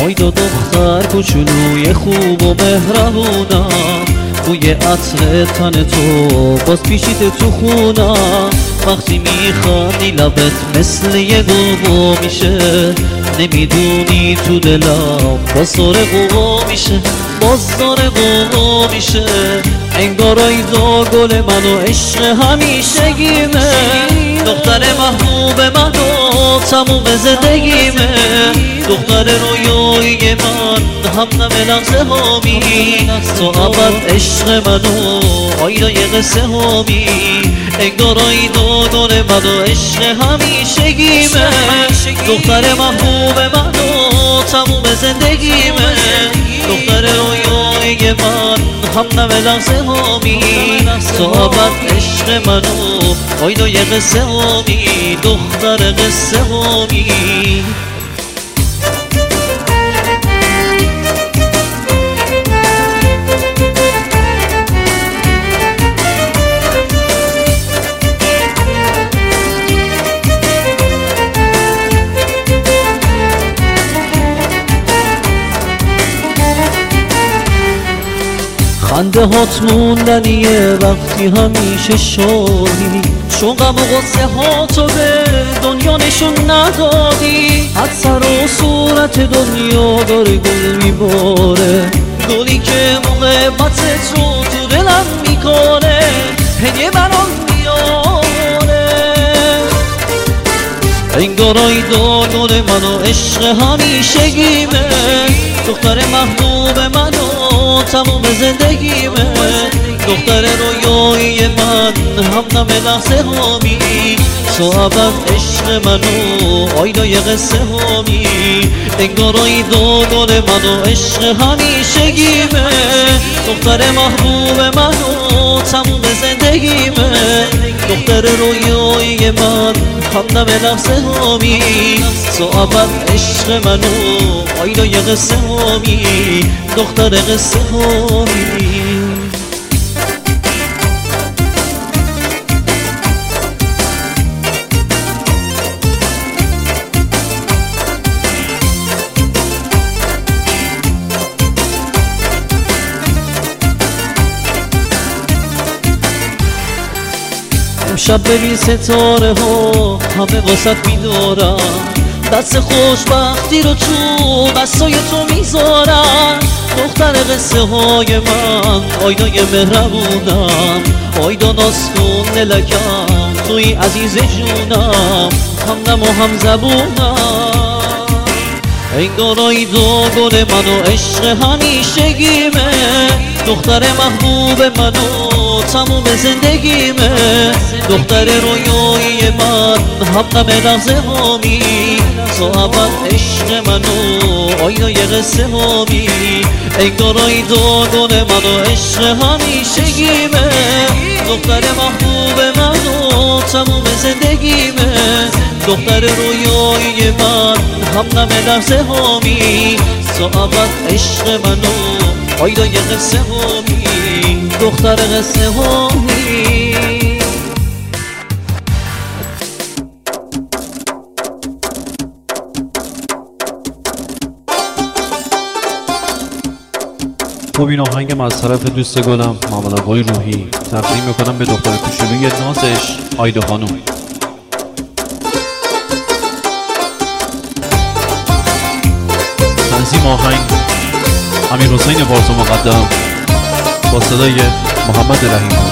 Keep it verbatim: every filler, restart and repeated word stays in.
آیدا دختر کوچولوی خوب و مهربونم، بوی عطر تن تو باز پیشیت تو خونم. وقتی میخوانی لبت مثل یه گوگو میشه، نمیدونی تو دلم باز داره قوقو میشه، باز داره قوقو میشه. انگار آیدا گل من و عشق همیشگیمه، دختر محبوب من و تموم زندگیمه، دختر رویای من همدم لحظه هامی، تو ابد عشق من و آیدا یه قصه هامی. انگار آیدا گل من و عشق همیشگیمه، دختر محبوب من و تموم زندگیمه، دختر رویای من همدم لحظه هامی، تو ابد عشق من و آیدا یه قصه هامی، دختر قصه هامی. خنده هات موندنیه وقتی همیشه شادی، چون غم و غصه هاتو به دنیا نشون ندادی. از سر و صورت دنیا داره گل میباره، گلی که محبت تو تو دلم میکنه، هیه برام میاره. انگار آیدا گل من و عشق همیشگیمه، دختر محبوب من و تموم زندگیمه، دختر رویای من همدم لحظه هامی، تو ابد عشق من و آیدا یه قصه هامی. انگار آیدا گل من و عشق همیشگیمه، دختر محبوب من و تموم زندگیمه، دختر رویای من همدم لحظه هامی، تو ابد عشق من و آیدا یه قصه هامی، دختر قصه هامی. امشب ببین ستاره ها همه واسط میدارن، دست خوشبختی رو تو دستای تو میذارن. دختر قصه های من آیدای مهربونم، آیدا ناز کن دلکم توی عزیز جونم، همدم و هم زبونم. انگار آیدا گل من و عشق همیشگیمه، دختر محبوب من و تموم زندگیمه، دختر رویای من همدم لحظه هامی، تو ابد عشق من و آیدا یه قصه هامی. انگار آیدا گل من و عشق همیشگیمه، دختر محبوب من و تموم زندگیمه، دختر رویای من همدم لحظه هامی، تو ابد عشق من و آیدا یه قصه هامی، دختر قصه هامی. خب این آهنگم از طرف دوست گلم محمد آقای روحی تقدیم میکنم به دختر کوچولوی نازش آیدا خانم. تنظیم آهنگ امیر حسین وارث مقدم با صدای محمد رحیم.